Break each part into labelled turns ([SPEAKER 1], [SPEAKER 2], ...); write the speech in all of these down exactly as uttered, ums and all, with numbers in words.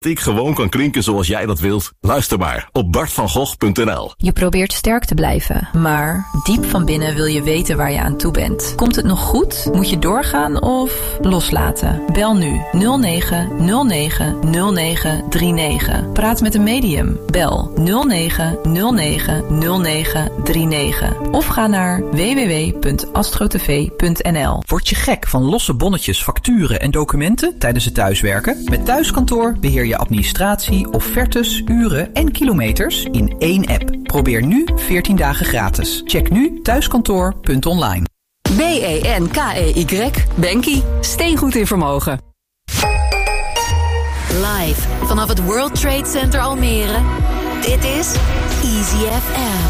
[SPEAKER 1] ik gewoon kan klinken zoals jij dat wilt? Luister maar op bart van gogh punt n l.
[SPEAKER 2] Je probeert sterk te blijven, maar diep van binnen wil je weten waar je aan toe bent. Komt het nog goed? Moet je doorgaan of loslaten? Bel nu nul negen nul negen nul negen drie negen. Praat met een medium. Bel nul negen nul negen nul negen drie negen. Of ga naar w w w punt astrotv punt n l.
[SPEAKER 3] Word je gek van losse bonnetjes, facturen en documenten tijdens het thuiswerken? Met Thuiskantoor beheer je administratie, offertes, uren en kilometers in één app. Probeer nu veertien dagen gratis. Check nu thuiskantoor punt online.
[SPEAKER 4] B E N K E Y. Bankie. Steengoed in vermogen.
[SPEAKER 5] Live vanaf het World Trade Center Almere. Dit is Easy F M.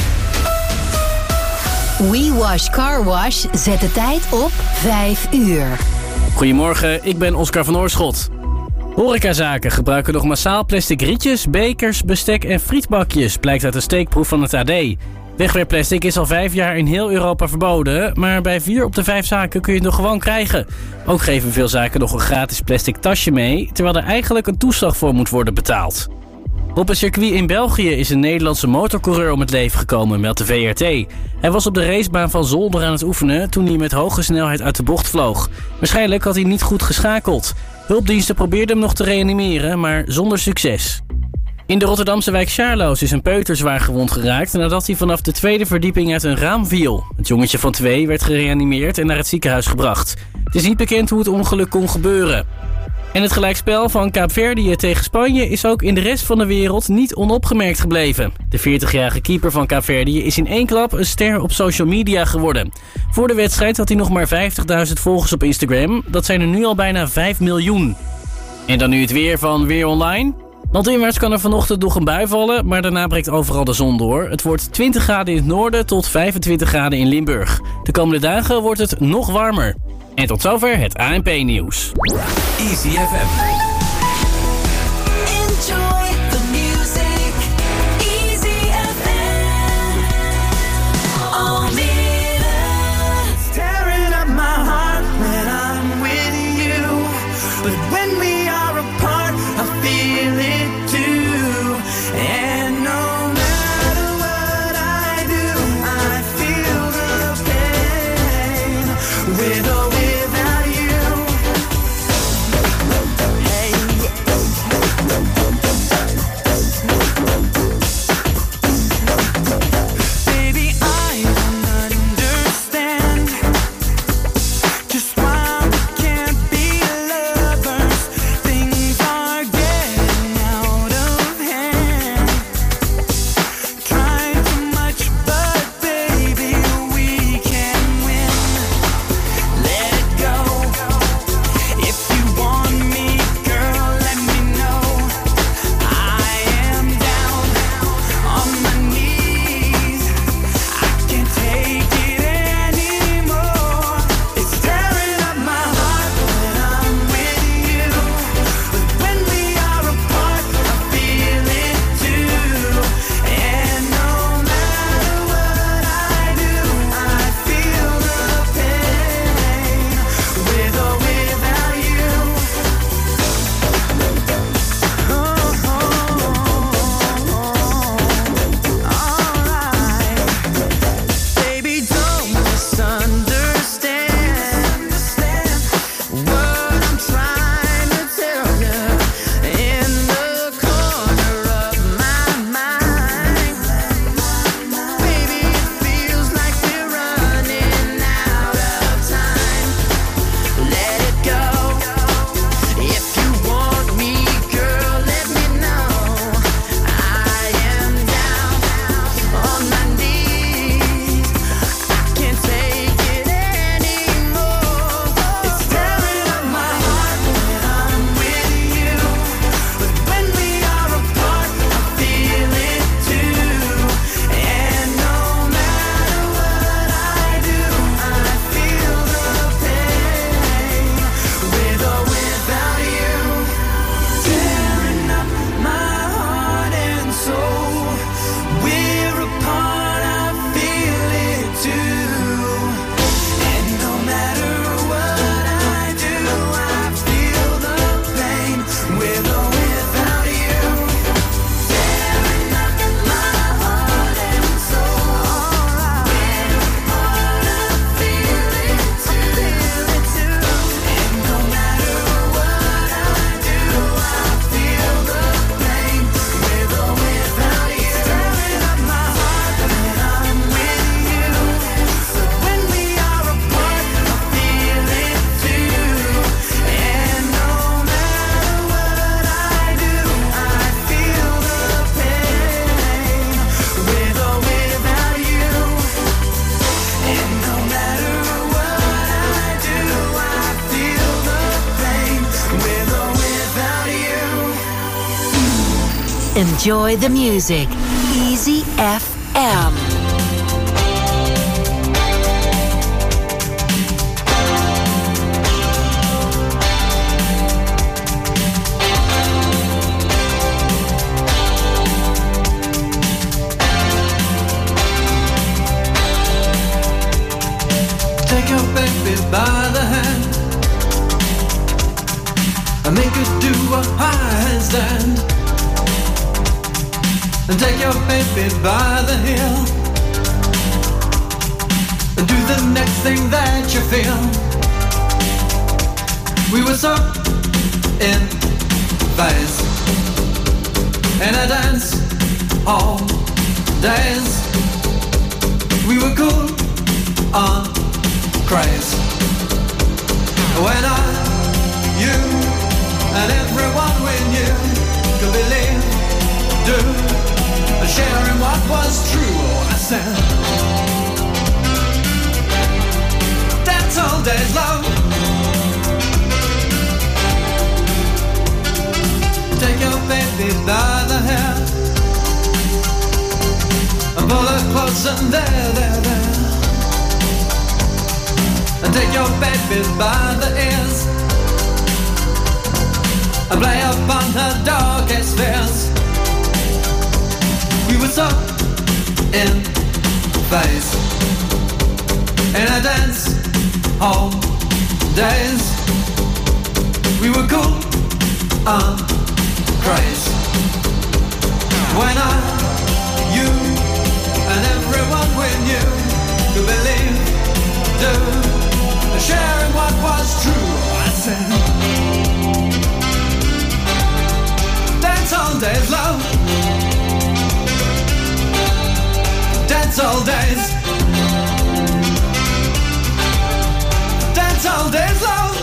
[SPEAKER 5] We Wash Car Wash zet de tijd op vijf uur.
[SPEAKER 6] Goedemorgen, ik ben Oscar van Oorschot. Horecazaken gebruiken nog massaal plastic rietjes, bekers, bestek en frietbakjes, blijkt uit een steekproef van het A D. Wegwerpplastic is al vijf jaar in heel Europa verboden, maar bij vier op de vijf zaken kun je het nog gewoon krijgen. Ook geven veel zaken nog een gratis plastic tasje mee, terwijl er eigenlijk een toeslag voor moet worden betaald. Op een circuit in België is een Nederlandse motorcoureur om het leven gekomen, meldt de V R T. Hij was op de racebaan van Zolder aan het oefenen toen hij met hoge snelheid uit de bocht vloog. Waarschijnlijk had hij niet goed geschakeld. Hulpdiensten probeerden hem nog te reanimeren, maar zonder succes. In de Rotterdamse wijk Sjaarloos is een peuter zwaar gewond geraakt nadat hij vanaf de tweede verdieping uit een raam viel. Het jongetje van twee werd gereanimeerd en naar het ziekenhuis gebracht. Het is niet bekend hoe het ongeluk kon gebeuren. En het gelijkspel van Kaapverdië tegen Spanje is ook in de rest van de wereld niet onopgemerkt gebleven. De veertigjarige keeper van Kaapverdië is in één klap een ster op social media geworden. Voor de wedstrijd had hij nog maar vijftigduizend volgers op Instagram. Dat zijn er nu al bijna vijf miljoen. En dan nu het weer van Weer Online. Landinwaarts kan er vanochtend nog een bui vallen, maar daarna breekt overal de zon door. Het wordt twintig graden in het noorden tot vijfentwintig graden in Limburg. De komende dagen wordt het nog warmer. En tot zover het A N P-nieuws.
[SPEAKER 7] Easy F M.
[SPEAKER 5] Enjoy the music. Easy F M. Almere.
[SPEAKER 8] Tearing up my heart when I'm with you. But when we are apart, I feel it too. And no matter what I do, I feel the pain. With or without you.
[SPEAKER 5] Enjoy the music. Easy F M.
[SPEAKER 8] Take your baby by the hand and make her do a handstand. And take your baby by the heel and do the next thing that you feel. We were so in phase in a dance all days. We were cool on craze. When I, you, and everyone we knew could believe, do, and sharing what was true. Oh, I said, that's all days long. Take your baby by the hair and pull her close and there, there, there. And take your baby by the ears and play upon her darkest fears. We were so in phase in a dance hall days. We were cool on craze. When I, you, and everyone we knew could believe, do, sharing what was true. I said, dance all days, love. Dance all days. Dance all days, love.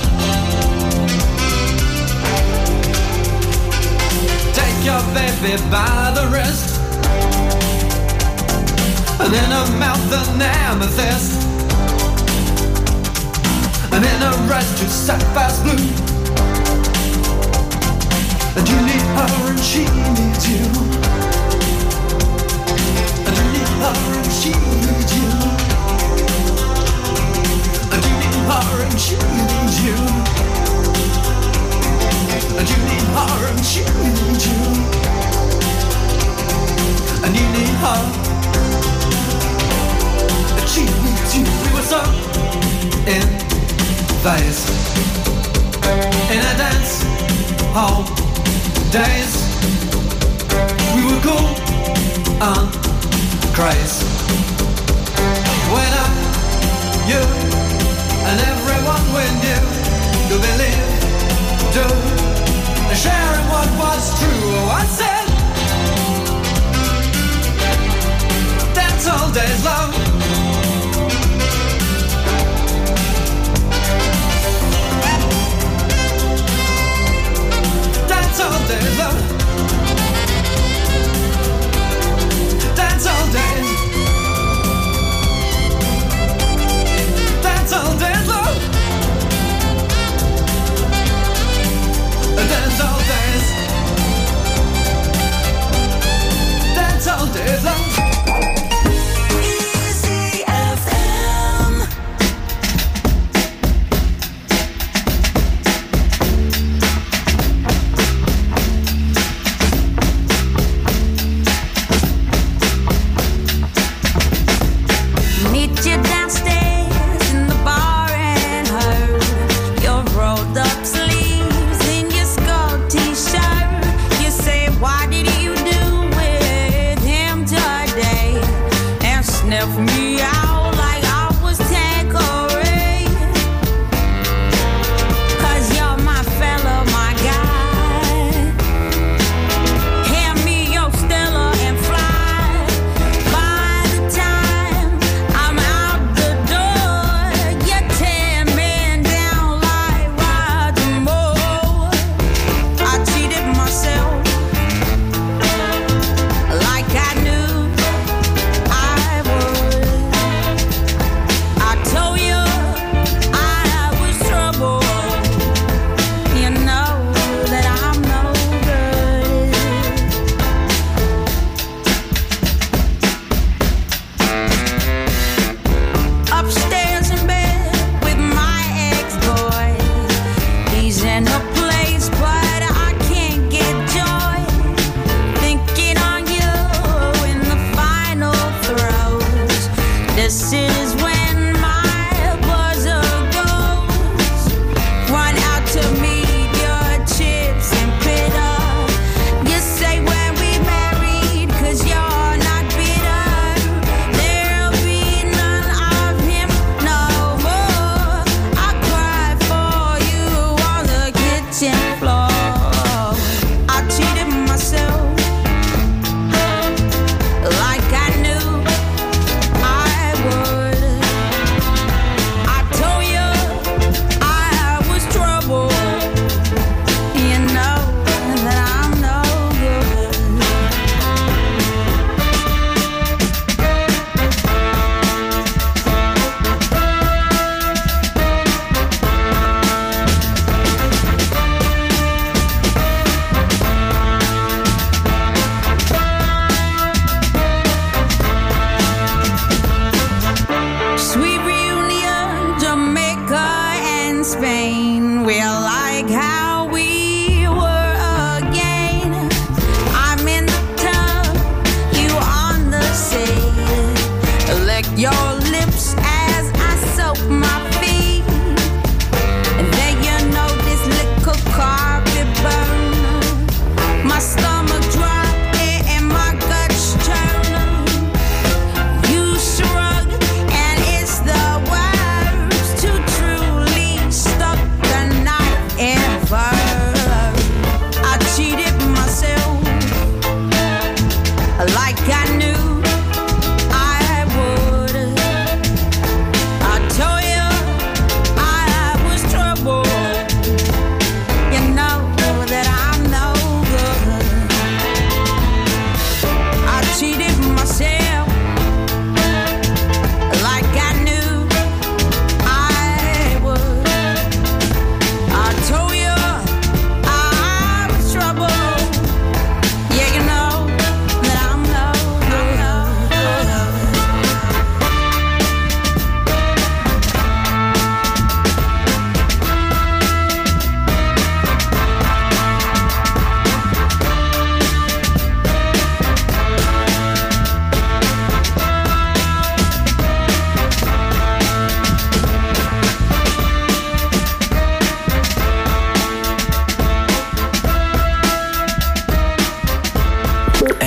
[SPEAKER 8] Take your baby by the wrist and in her mouth an amethyst. And in a rush to sapphire's blue. And you need her and she needs you. And you need her and she needs you. And you need her and she needs you. And you need her and she needs you. And you need her and she needs you. We were so in phase in a dance hall days. We were cool on craze. When I, you, and everyone we knew could believe, do, and sharing what was true. Oh, I said, that's all days long. Dance all day, love. Dance all day. Dance all day, love. Dance all days.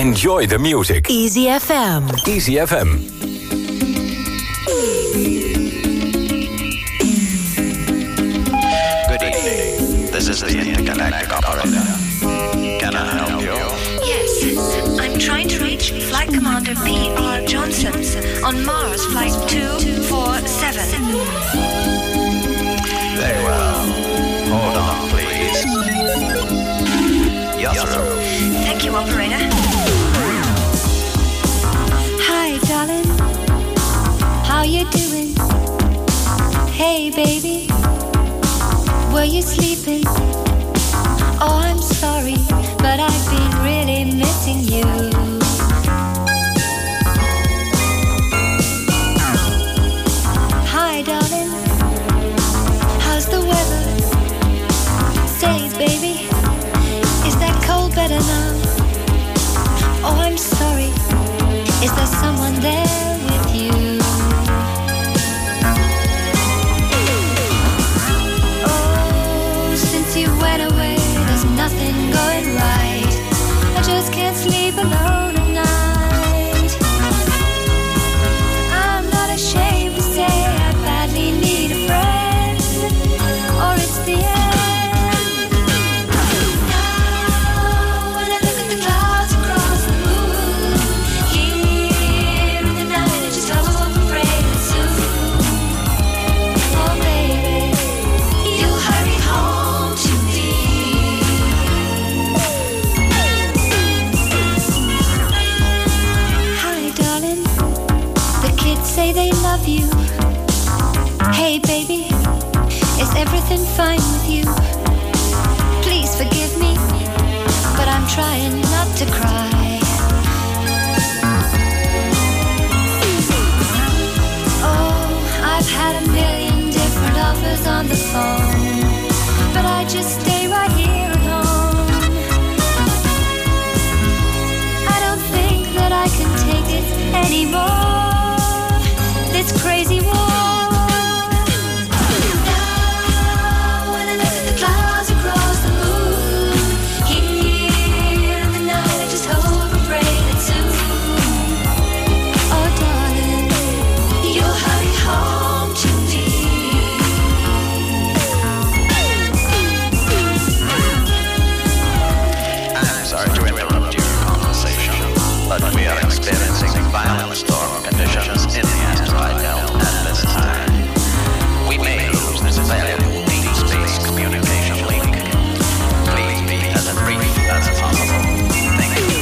[SPEAKER 7] Enjoy the music.
[SPEAKER 5] Easy F M.
[SPEAKER 7] Easy F M.
[SPEAKER 9] Good evening. This is the intergalactic operator. Can I help you?
[SPEAKER 10] Yes, I'm trying to reach Flight Commander P R Johnson on Mars Flight two four seven.
[SPEAKER 9] Very well. Hold on, please. You're through.
[SPEAKER 10] Thank you, operator.
[SPEAKER 11] Hi, darling. How you doing? Hey, baby. Were you sleeping? Oh, I'm sorry, but I've been really missing you. Hi, darling. How's the weather? Say, baby, is that cold better now? Oh, I'm sorry. Is there someone there with you? Oh, since you went away, there's nothing going right. I just can't sleep alone at night. I'm not ashamed to say I badly need a friend, or it's the end. Now when I look at the clouds across the moon, here in the night I just hope and pray that soon, oh baby, you'll hurry home to me. Hi, darling. The kids say they love you. Hey, baby, is everything fine with you? Please forgive me, but I'm trying not to cry. Oh, I've had a million different offers on the phone, but I just stay right here at home. I don't think that I can take it anymore, this crazy war. Now when I look at the clouds across the moon, here in the night I just hope and pray that soon, oh darling, you'll hurry home to me.
[SPEAKER 9] I'm sorry to interrupt your conversation, but we are experiencing violent storm conditions in the asteroid belt at this time. We may lose this valuable deep space communication link. Please be as brief as possible. Thank you.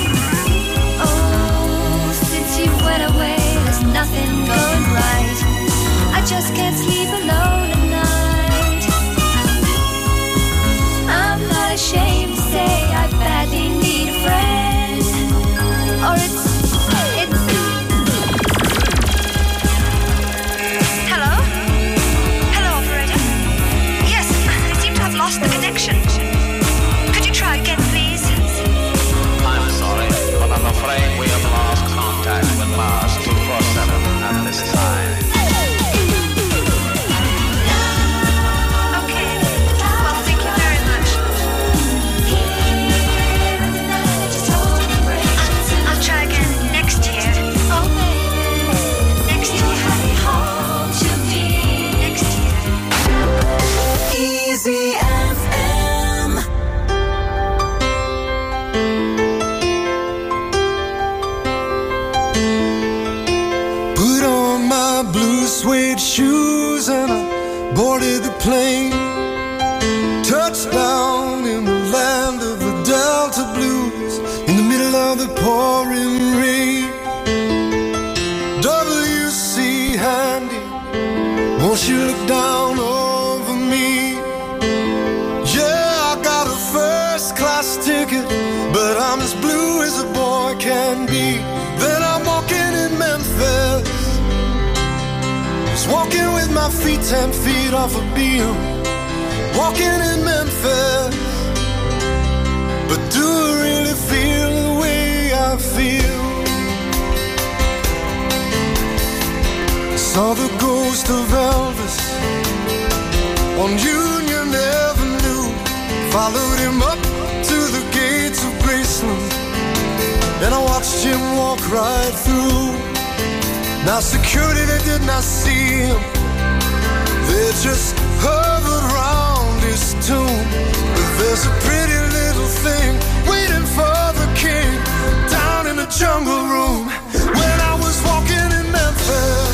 [SPEAKER 11] Oh, since you went away, there's nothing going right. I just can't sleep alone at night. I'm not ashamed to say I badly need a friend, or it's, it's...
[SPEAKER 10] Hello? Hello, operator. Yes, I seem to have lost the connection. Could you try again, please?
[SPEAKER 9] I'm sorry, but I'm afraid we have lost contact with Mars two four seven at this time.
[SPEAKER 10] Okay. Well, thank you very much. I'll try again next year.
[SPEAKER 11] Oh, baby,
[SPEAKER 10] Next year.
[SPEAKER 11] home to me.
[SPEAKER 10] Next year.
[SPEAKER 5] Easy F M.
[SPEAKER 8] Put on my blue suede shoes and I boarded the plane. Touchdown in the land of the Delta Blues, in the middle of the pouring rain. W C Handy, won't you look down over me? Yeah, I got a first class ticket, but I'm as blue as a boy can be. Then I'm walking in Memphis, just walking with my feet ten feet off a beam. Walking in Memphis, but do I really feel the way I feel? Saw the ghost of Elvis on Union Avenue, followed him up to the gates of Graceland, and I watched
[SPEAKER 12] watched him walk right through. Now security, they did not see him. They just hovered around his tomb. But there's a pretty little thing waiting for the king down in the jungle room. When I was walking in Memphis,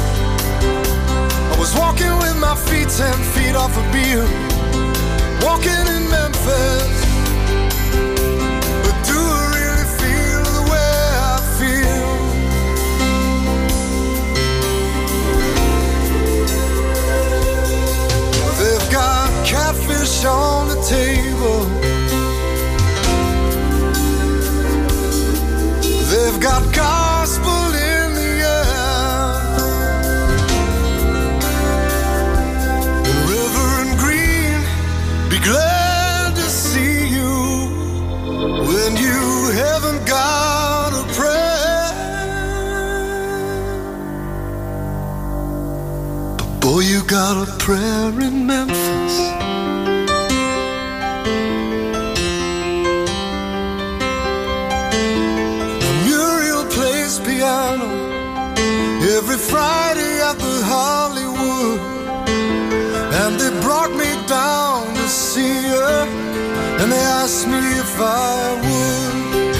[SPEAKER 12] I was walking with my feet ten feet off a beam. Walking in Memphis, but do I really feel the way I feel? They've got catfish on the table. They've got gospel in the air. Reverend Green, be glad to see you when you haven't got a prayer. But boy, you got a prayer in Memphis. Muriel plays piano every Friday at the Hollywood, and they brought me down to see her, and they asked me if I would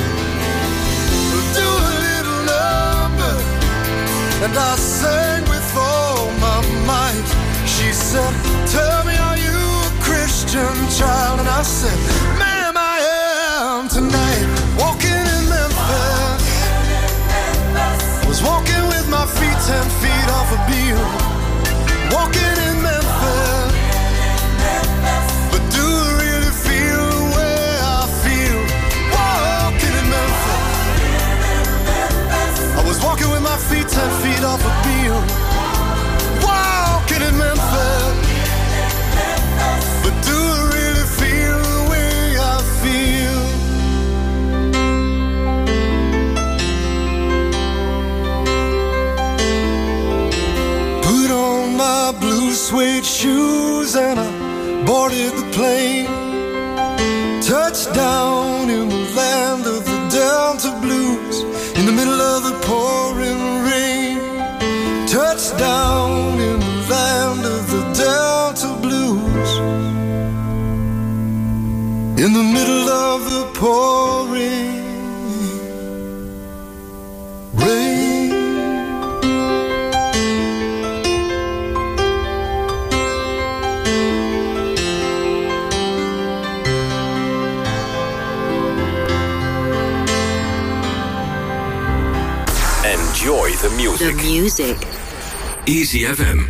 [SPEAKER 12] do a little number, and I sang with all my might. She said, tell me, are you a Christian child? And I said, ma'am, I am tonight. Walking in Memphis, was walking with my feet ten feet off a beam. Walking in Memphis, but do I really feel the way I feel? Walking in Memphis, I was walking with my feet ten feet off a beam. Walking in Memphis, but do I really feel the way I feel? Put on my blue suede shoes and I boarded the plane. Touched down in the land of the Delta Blues, in the middle of the pouring rain. Touched down in the land of the Delta Blues, in the middle of the pouring rain.
[SPEAKER 7] Enjoy the music.
[SPEAKER 5] The music.
[SPEAKER 1] Easy F M.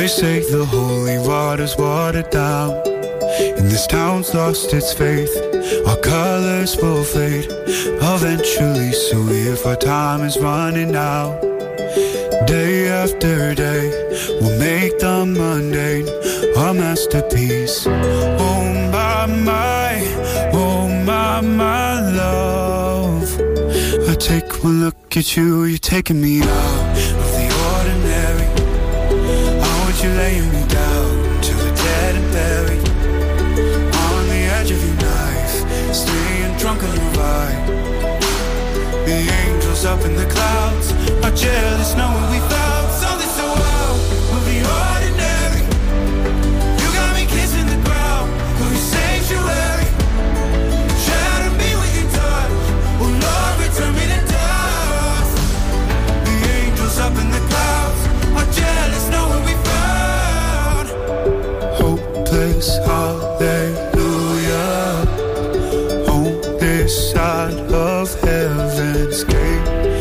[SPEAKER 13] They say the holy water's watered down, and this town's lost its faith. Our colors will fade eventually, so if our time is running out, day after day, we'll make the mundane a masterpiece. Oh my, my, oh my, my love. I take one look at you, you're taking me out of the ordinary. I want you laying me down till we're dead and buried, on the edge of your knife, staying drunk on your ride. The angels up in the clouds are jealous knowing we found something so out of the ordinary. You got me kissing the ground of your sanctuary. Shatter me with your touch, oh Lord, return me to dust. The angels up in the clouds are jealous knowing we found hopeless hallelujah on this side of heaven's gate.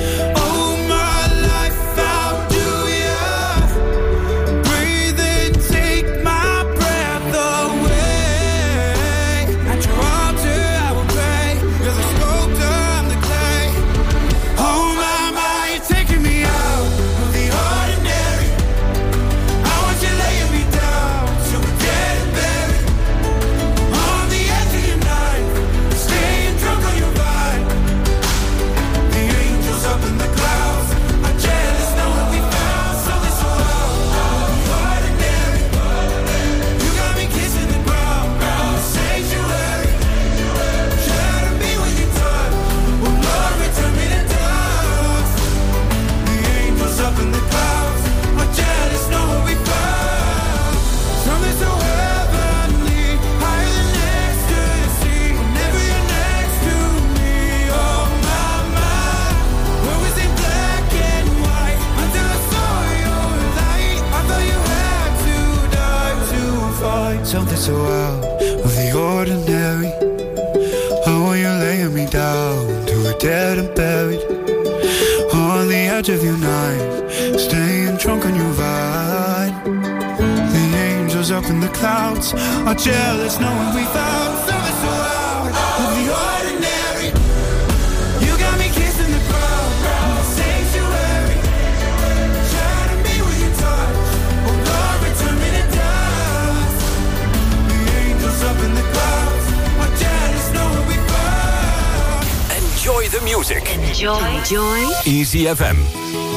[SPEAKER 13] Something so out of the ordinary. Oh, you're laying me down to a dead and buried, on the edge of your knife, staying drunk on your ride. The angels up in the clouds are jealous knowing we found something so out of the ordinary. You got me kissing the ground, the sanctuary. Shatter me with your touch, oh Lord, return me to dust. Up in the clouds, are jealous knowing we found.
[SPEAKER 7] Enjoy the music.
[SPEAKER 5] Enjoy. Enjoy.
[SPEAKER 7] Easy F M.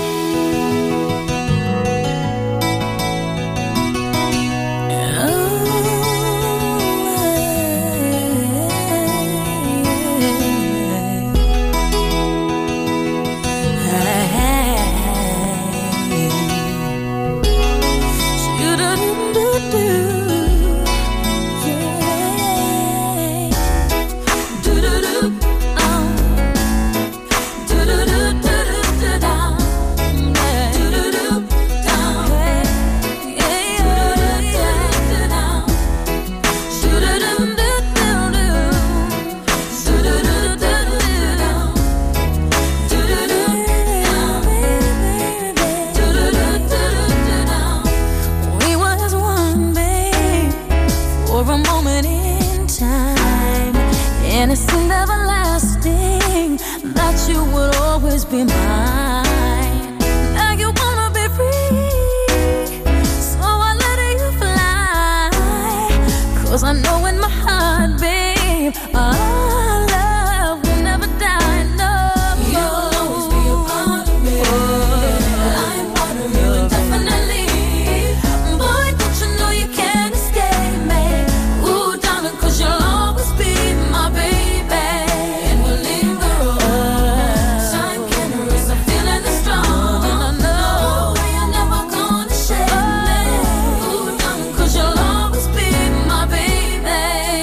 [SPEAKER 11] Be mine. Now you wanna be free, so I let you fly. Cause I know in my heart, babe, our love will never die. No, you'll always be a part of me. I'm part of you indefinitely. Boy, don't you know you can't escape me? Ooh, darling, cause you'll always be my baby. And we'll linger on. Time can erase the feeling that's strong. And I know you're never gonna shake me. Ooh, darling, cause you'll always be my baby.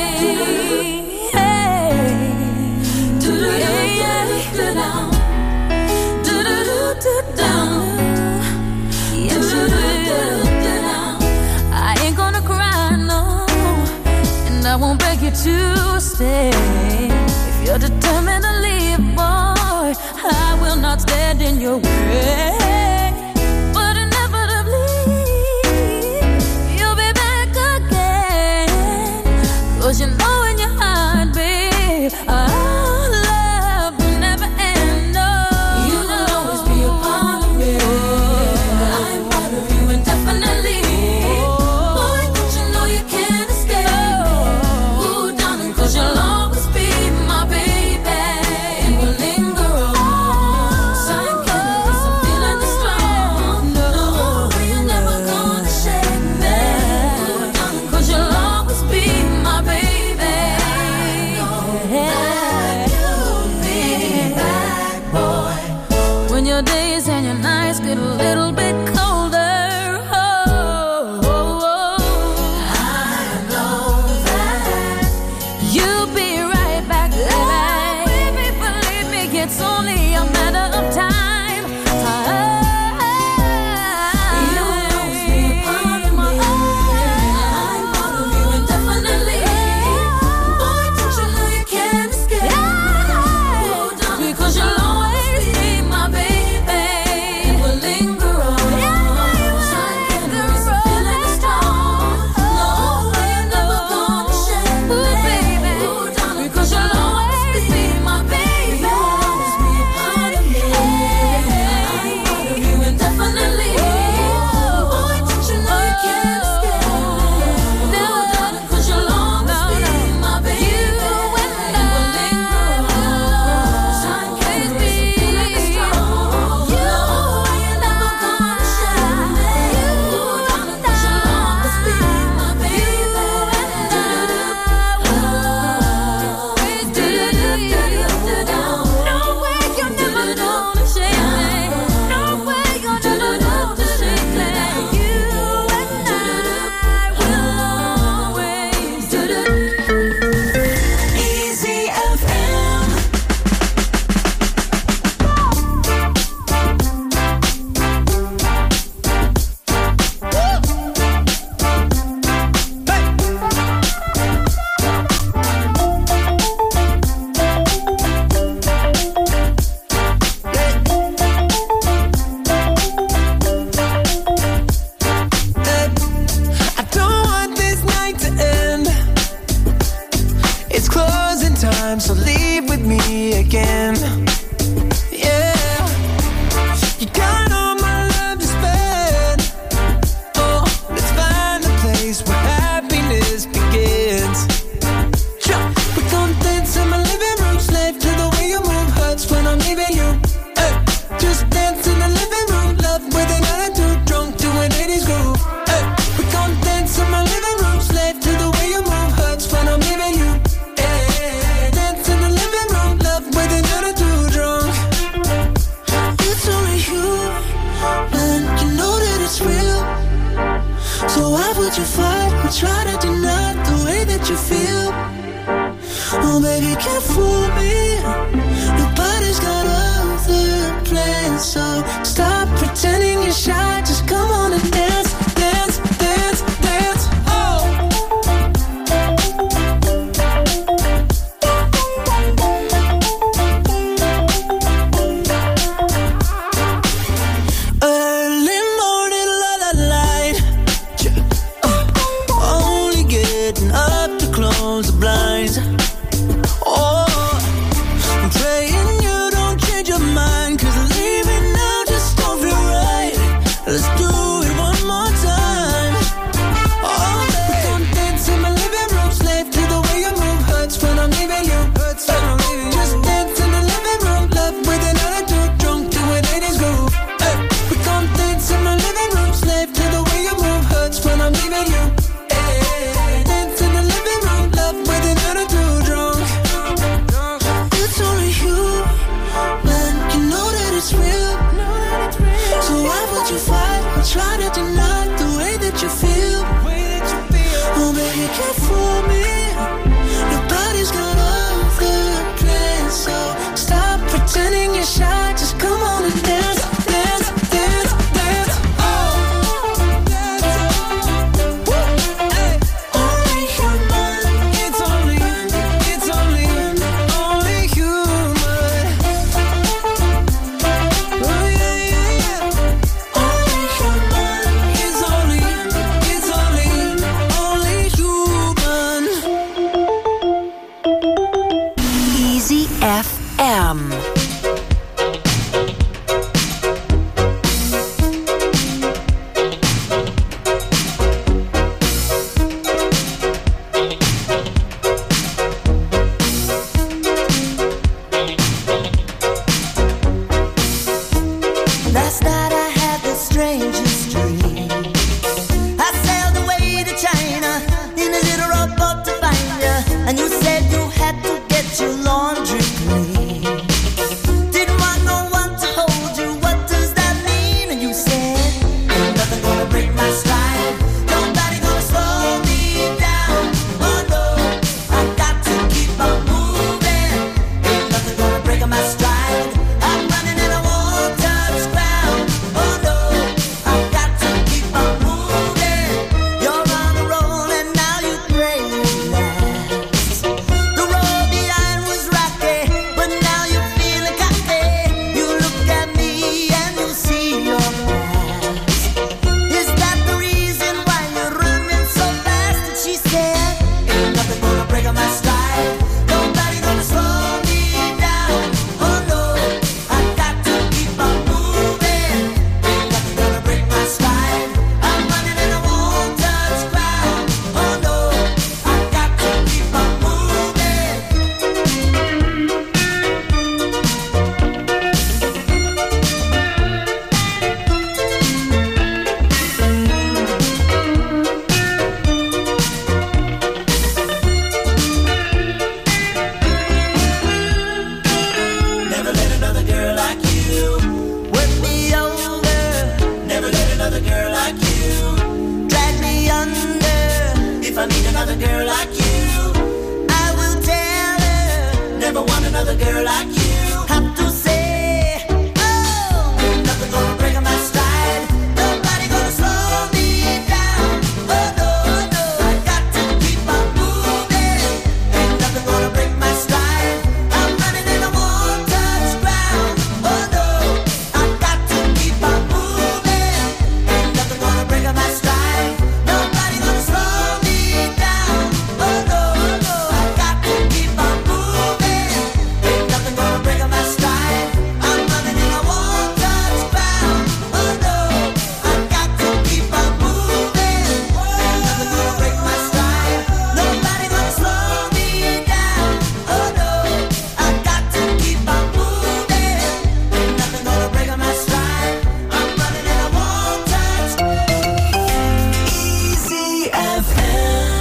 [SPEAKER 11] Hey, do-do-do-do-do-down. Do-do-do-do-down. Yes, you do-do-do-do-down. I ain't gonna cry, no, and I won't beg you to stay. If you're determined to leave, boy, I will not stand in your way. But inevitably, get a little bit colder. Oh, oh, oh. I know that you'll be right back, baby. Believe me, it's only a matter of time.
[SPEAKER 8] Only human. another girl like you. Have to say, oh, nothing gonna break my stride. Nobody gonna slow me down. Oh no, no, I got to keep on moving. Ain't nothing gonna break my stride. I'm running in a one-touch ground. Oh no, I got to keep on moving. Ain't nothing gonna break my stride. Nobody gonna slow me down. Oh no, no, I got to keep on moving. Ain't nothing gonna break my stride. I'm running in a one-touch ground. Oh no, I got to keep on moving. Ain't nothing gonna break my stride. Nobody gonna slow me down. Oh no, I got to keep on moving. Ain't nothing gonna break my stride. I'm running in a one-touch. Easy F M.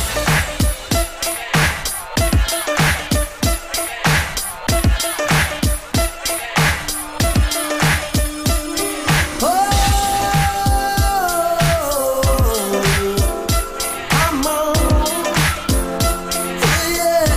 [SPEAKER 8] Come on, yeah.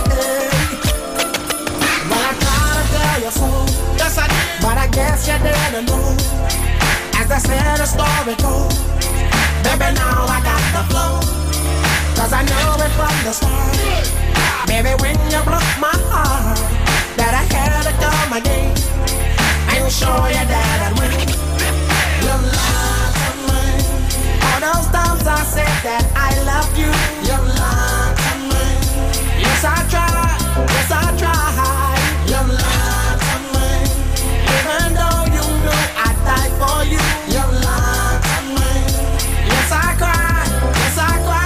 [SPEAKER 8] Well, I gotta tell you so. Yes, I did. But I guess you didn't know. As I said, the story goes. Baby, now I got the flow. Cause I know it from the start. Baby, when you broke my heart, that I had to come again and show you that I'd win. You lied to me. All those times I said that I loved you. You lied to me. Yes, I tried. Yes, I tried. You lied to me. Even though you knew I'd die for you. You lied to me. Yes, I cried. Yes, I cried.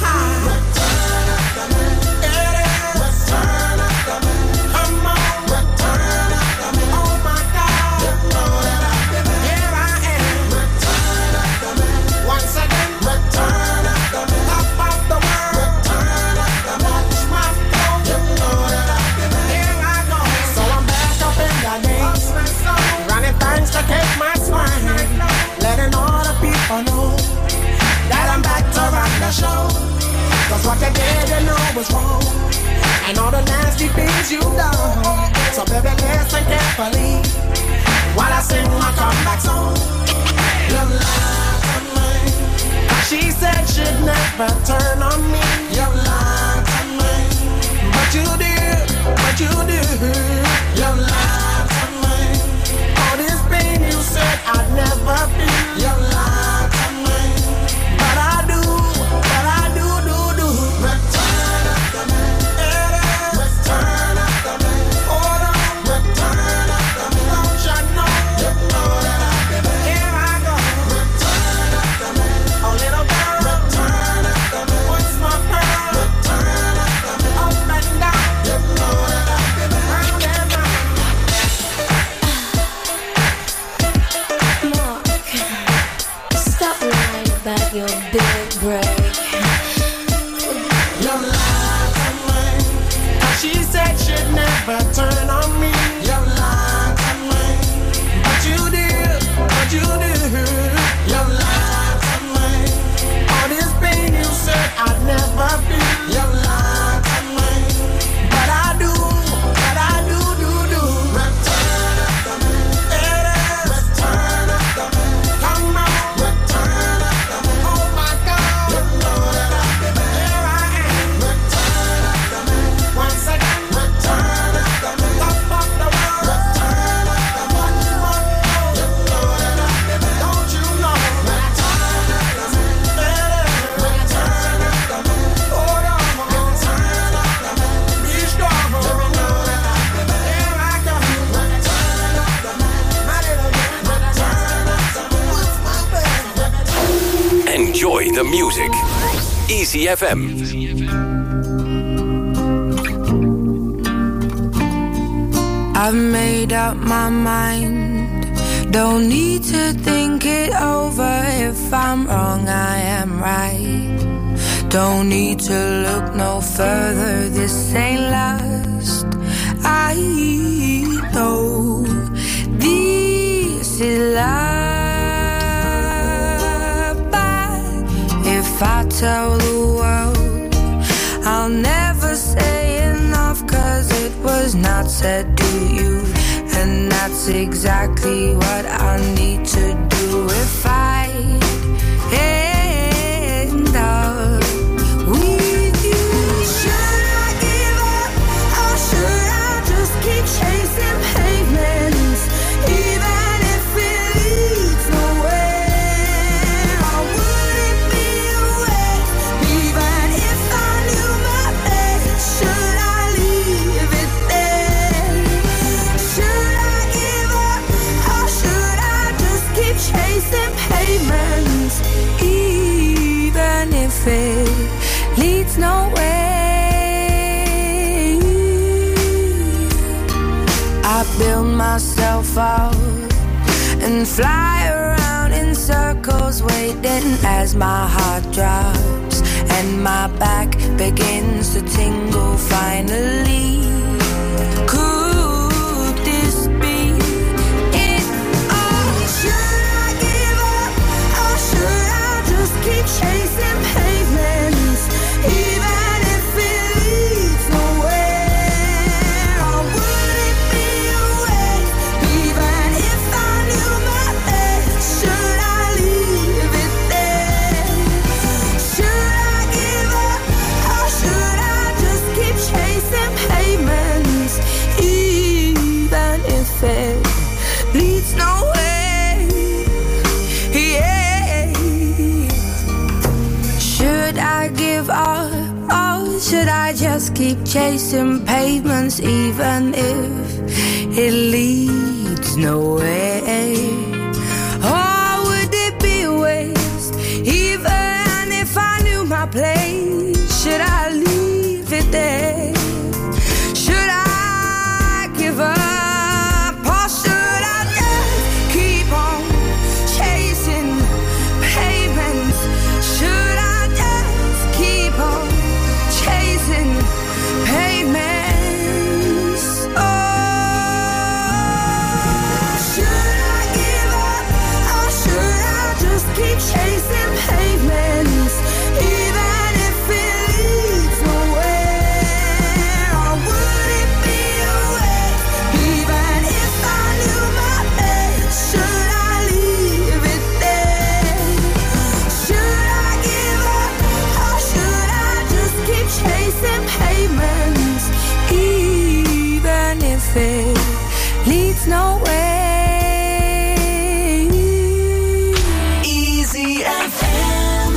[SPEAKER 8] Return up the man. It is. Return up the man. Come on. Return up the man. Oh my God. You know that I've been there. Here I am. Return up the man. Once again. Return up the man. Top of the world. Return up the man. Watch my flow. You know that I've been there. Here I go. So I'm back up in the days. Running things to take my swine. Letting all the people know that I'm back to rock the show. Cause what you did, you know was wrong. And all the nasty things you done. So baby, listen carefully while I sing my comeback song. You lied to me. She said she'd never turn on me. You lied to me. But you did, but you did. You lied to me. All this pain you said I'd never feel. You lied to me. But I do, but I do, do, do. Return up the man. It is. Return up the man. Hold on. Return up the man. Don't you know? You know that I've been there. Here I go. Return up the man. Oh little girl. Return up the man. What's my pearl? Return up the man. Up and down. You know that I've been there. Round and round.
[SPEAKER 11] Mark, stop lying about your big break.
[SPEAKER 8] You lied to me. She said she'd never turn on me. You lied to me. But you did, but you did. You lied to me. All this pain you said I'd never feel. You lied to me. But I do, but I do, do, do. Return up the man. It is. Return up the man. Come on. Return up the man. Oh my God. You know that I've been there. Here I am. Return up the man. Once again. Return up the man. Top of the world. Return up the man. One more. You know that I've been there. Don't you know? Return up the man. It is. Return up the man. Hold on. Return up the man. Be strong. You know that I've been there. Here I go. Return up the man. My little man. Return up the man. What's my best?
[SPEAKER 7] Enjoy the music. Easy F M.
[SPEAKER 14] I've made up my mind. Don't need to think it over. If I'm wrong, I am right. Don't need to look no further. This ain't last. I know this is love. But if I tell the world, I'll never say enough. 'Cause it was not not said to you. And that's exactly what I need to do if I end up with you. Should I give up or should I just keep chasing pavements, even if it leads nowhere? Or would it be a waste, even if I knew my place? Should I leave it there? Should I give up or should I just keep chasing pavements, even if it leads nowhere? I build myself up and fly around in circles, waiting as my heart drops and my back begins to tingle finally. Could this be it all? Should I give up or should I just keep chasing pavements, even if it leads nowhere? Or would it be a waste, even if I knew my place? Should I leave it there? Should I give up or should I just keep chasing pavements, even if it leads nowhere? Yeah. Should I give up or should I just keep chasing pavements, even if it leads nowhere? Or would it be a waste, even if I knew my place? Should I leave it there? Should I give up or should I just keep on chasing pavements? Should I just keep on chasing pavements? Oh, should I give up or should I just keep chasing pavements, even if it leads nowhere? Or would it be a waste, even if I knew my place? Should I leave it there? Should I give up or should I just keep chasing pavements, even if it leads nowhere?
[SPEAKER 8] Easy F M.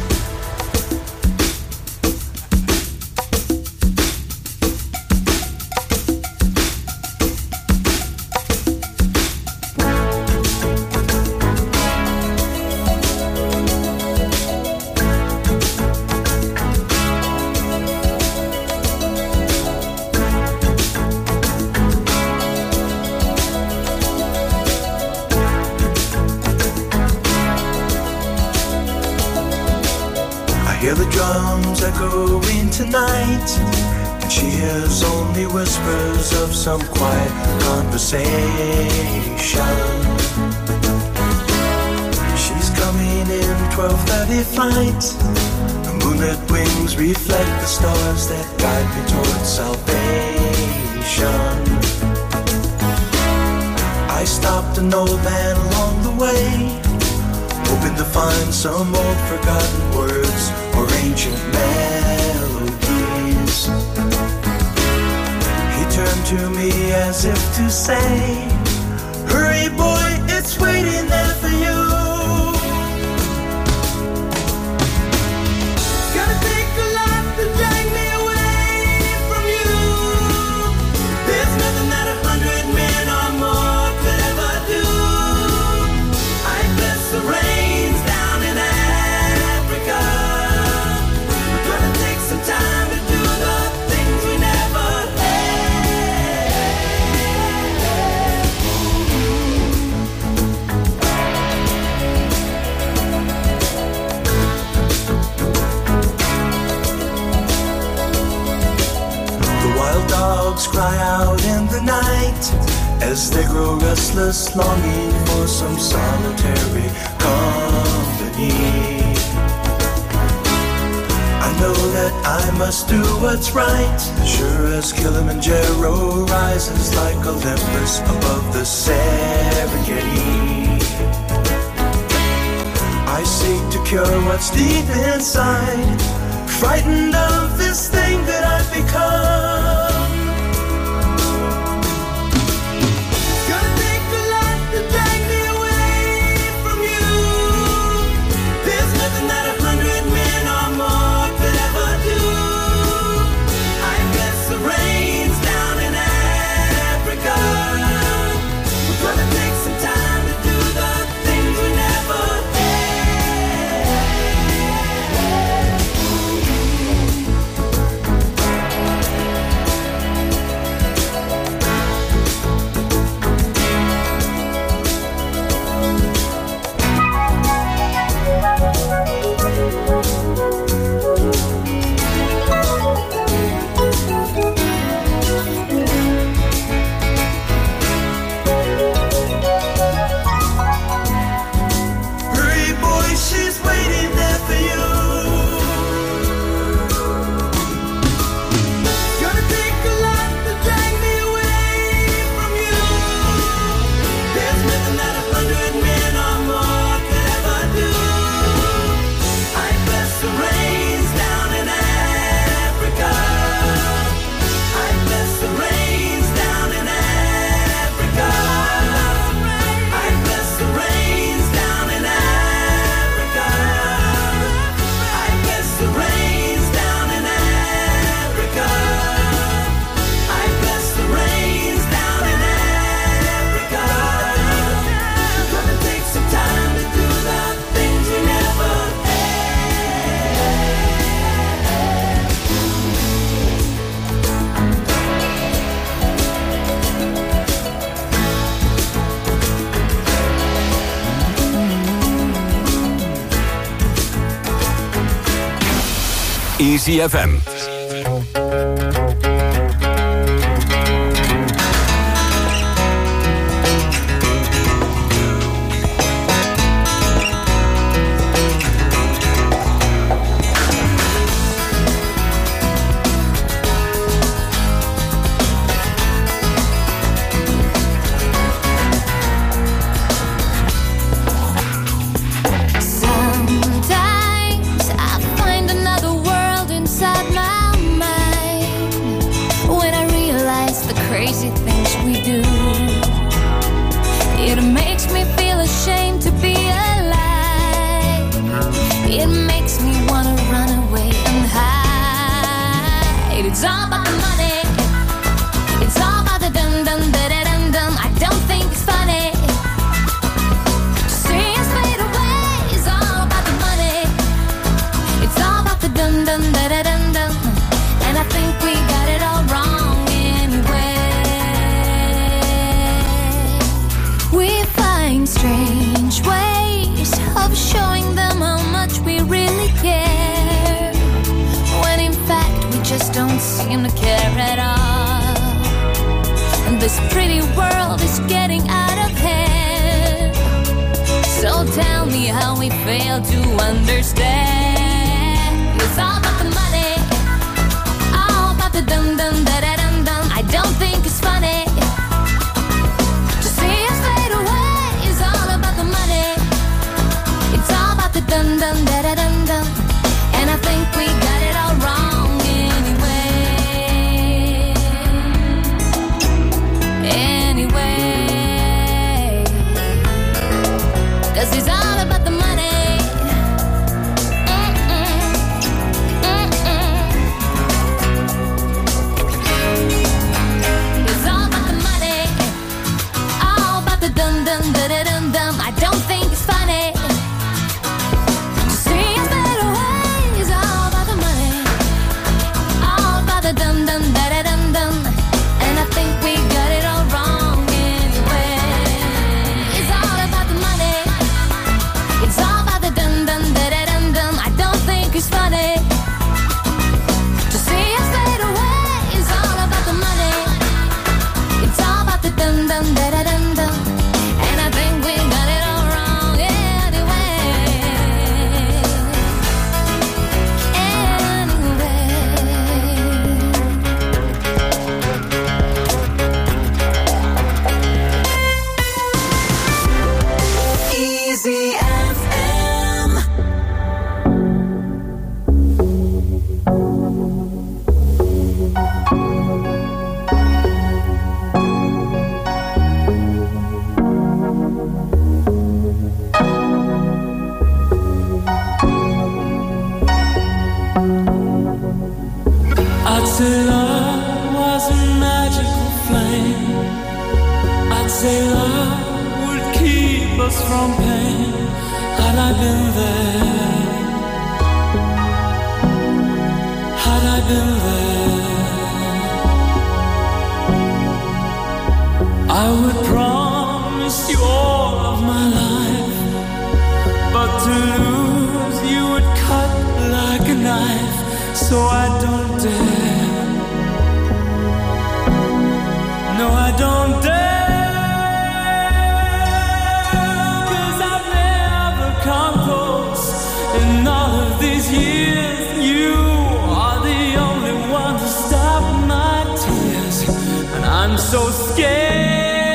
[SPEAKER 12] I hear the drums echoing tonight, and she hears only whispers of some quiet conversation. She's coming in twelve thirty flight. The moonlit wings reflect the stars that guide me towards salvation. I stopped an old man along the way, hoping to find some old forgotten words or ancient melodies. He turned to me as if to say, hurry boy, it's waiting there for you. Gotta take a lot to drag me away from you. There's nothing that a hundred men or more could ever do. I bless the rains down in Africa. We're gonna take some time to do the things we never The wild dogs cry out in the night as they grow restless, longing for some solitary company. I know that I
[SPEAKER 8] must do what's right. Sure as Kilimanjaro rises like Olympus above the Serengeti. I seek to cure what's deep inside, frightened of this thing that I've become. It's gonna take a lot to drag me away from you. There's nothing that a hundred men or more could ever do. I bless the rains down in Africa. We're gonna take some time to do the things we never
[SPEAKER 7] Easy F M.
[SPEAKER 11] dum dum da da dum dum. I don't think it's funny. Just
[SPEAKER 8] say love was a magical flame. I'd say love would keep us from pain. Had I been there, had I been there, I would promise you all of my life. But to lose you would cut like a knife. So I don't dare, no I don't dare, 'cause I've never come close in all of these years. You are the only one to stop my tears, and I'm so scared.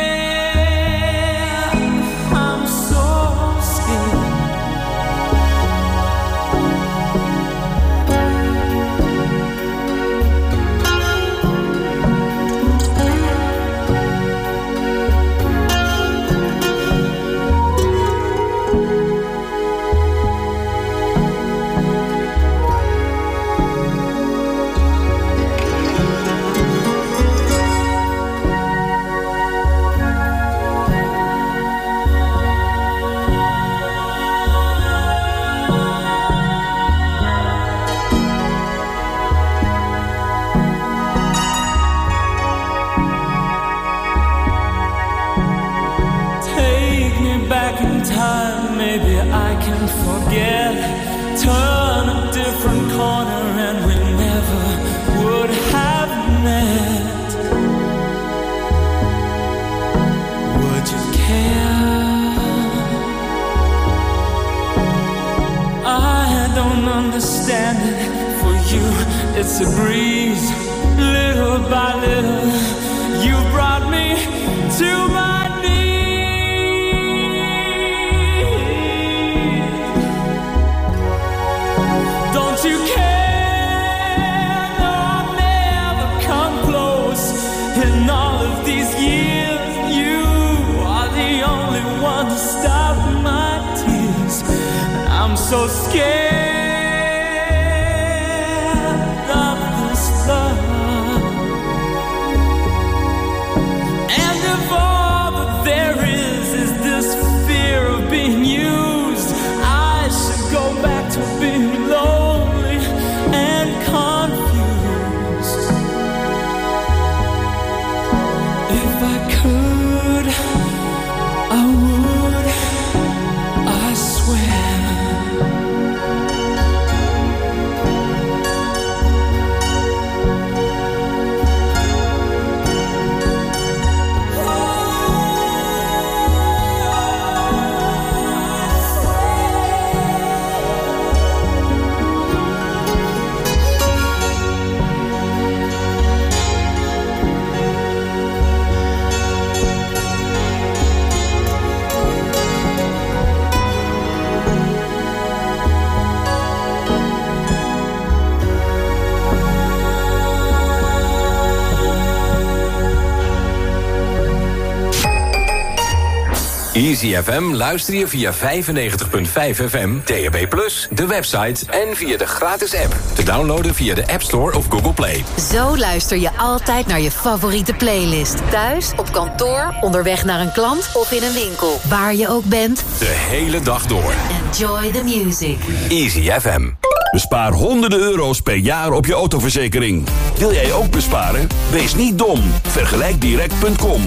[SPEAKER 8] Turn a different corner and we never would have met. Would you care? I don't understand it. For you it's a breeze. Little by little you brought me to my you care? No, I'll never come close. In all of these years, you are the only one to stop my tears. And I'm so scared of this love. And if all that there is is this fear of being used, I should go back to being alone.
[SPEAKER 7] Easy F M luister je via vijfennegentig komma vijf F M, D A B plus, de website en via de gratis app. Te downloaden via de App Store of Google Play.
[SPEAKER 5] Zo luister je altijd naar je favoriete playlist. Thuis, op kantoor, onderweg naar een klant of in een winkel. Waar je ook bent.
[SPEAKER 7] De hele dag door.
[SPEAKER 5] Enjoy the music.
[SPEAKER 7] Easy F M.
[SPEAKER 1] Bespaar honderden euro's per jaar op je autoverzekering. Wil jij ook besparen? Wees niet dom. Vergelijk direct punt com.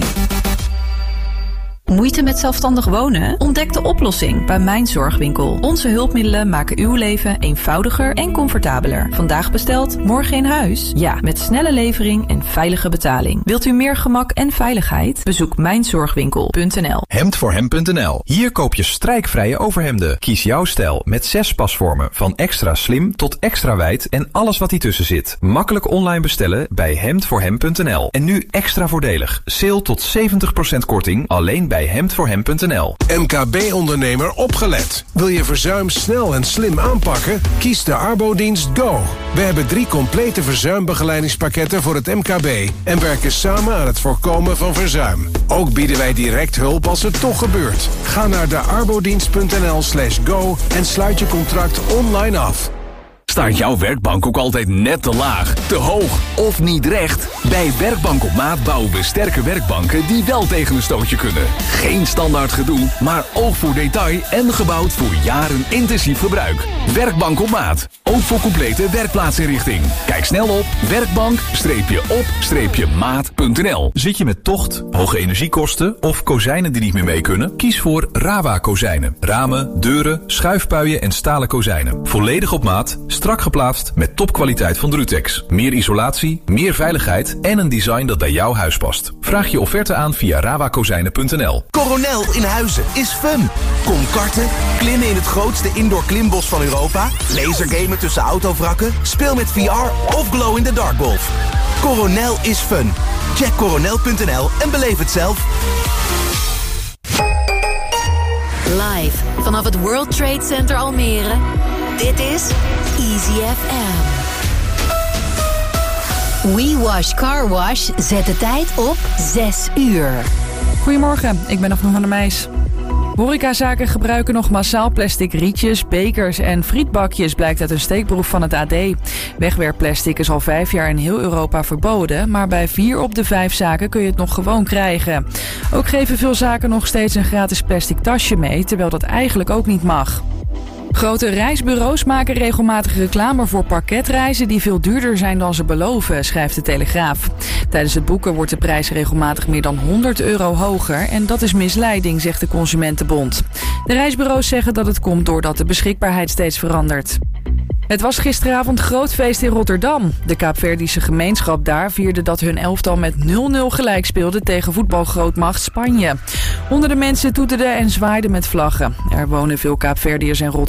[SPEAKER 2] Moeite met zelfstandig wonen? Ontdek de oplossing bij Mijn Zorgwinkel. Onze hulpmiddelen maken uw leven eenvoudiger en comfortabeler. Vandaag besteld, morgen in huis? Ja, met snelle levering en veilige betaling. Wilt u meer gemak en veiligheid? Bezoek mijn zorgwinkel punt n l.
[SPEAKER 15] hemd voor hem punt n l. Hier koop je strijkvrije overhemden. Kies jouw stijl met zes pasvormen. Van extra slim tot extra wijd en alles wat hiertussen zit. Makkelijk online bestellen bij hemd voor hem punt n l. En nu extra voordelig. Sale tot zeventig procent korting alleen bij hemd voor hem punt n l.
[SPEAKER 16] M K B-ondernemer opgelet. Wil je verzuim snel en slim aanpakken? Kies de Arbodienst Go. We hebben drie complete verzuimbegeleidingspakketten voor het M K B en werken samen aan het voorkomen van verzuim. Ook bieden wij direct hulp als het toch gebeurt. Ga naar de arbodienst punt n l slash go en sluit je contract online af.
[SPEAKER 1] Staat jouw werkbank ook altijd net te laag, te hoog of niet recht? Bij Werkbank op Maat bouwen we sterke werkbanken die wel tegen een stootje kunnen. Geen standaard gedoe, maar oog voor detail en gebouwd voor jaren intensief gebruik. Werkbank op Maat, ook voor complete werkplaatsinrichting. Kijk snel op werkbank op maat punt n l.
[SPEAKER 15] Zit je met tocht, hoge energiekosten of kozijnen die niet meer mee kunnen? Kies voor Rawa Kozijnen. Ramen, deuren, schuifpuien en stalen kozijnen. Volledig op maat, strak geplaatst met topkwaliteit van Drutex. Meer isolatie, meer veiligheid en een design dat bij jouw huis past. Vraag je offerte aan via rawa kozijnen punt n l.
[SPEAKER 17] Coronel in Huizen is fun. Kom karten, klimmen in het grootste indoor klimbos van Europa, lasergamen tussen autovrakken, speel met V R of glow in the dark golf. Coronel is fun. Check coronel punt n l en beleef het zelf.
[SPEAKER 5] Live vanaf het World Trade Center Almere. Dit is Easy F M. We Wash Car Wash zet de tijd op zes uur.
[SPEAKER 18] Goedemorgen, ik ben Afne van der Meijs. Horecazaken gebruiken nog massaal plastic rietjes, bekers en frietbakjes, blijkt uit een steekproef van het A D. Wegwerpplastic is al vijf jaar in heel Europa verboden, maar bij vier op de vijf zaken kun je het nog gewoon krijgen. Ook geven veel zaken nog steeds een gratis plastic tasje mee, terwijl dat eigenlijk ook niet mag. Grote reisbureaus maken regelmatig reclame voor pakketreizen die veel duurder zijn dan ze beloven, schrijft de Telegraaf. Tijdens het boeken wordt de prijs regelmatig meer dan honderd euro hoger en dat is misleiding, zegt de Consumentenbond. De reisbureaus zeggen dat het komt doordat de beschikbaarheid steeds verandert. Het was gisteravond groot feest in Rotterdam. De Kaapverdische gemeenschap daar vierde dat hun elftal met nul nul gelijk speelde tegen voetbalgrootmacht Spanje. Honderden mensen toeterden en zwaaiden met vlaggen. Er wonen veel Kaapverdiërs en Rotterdammers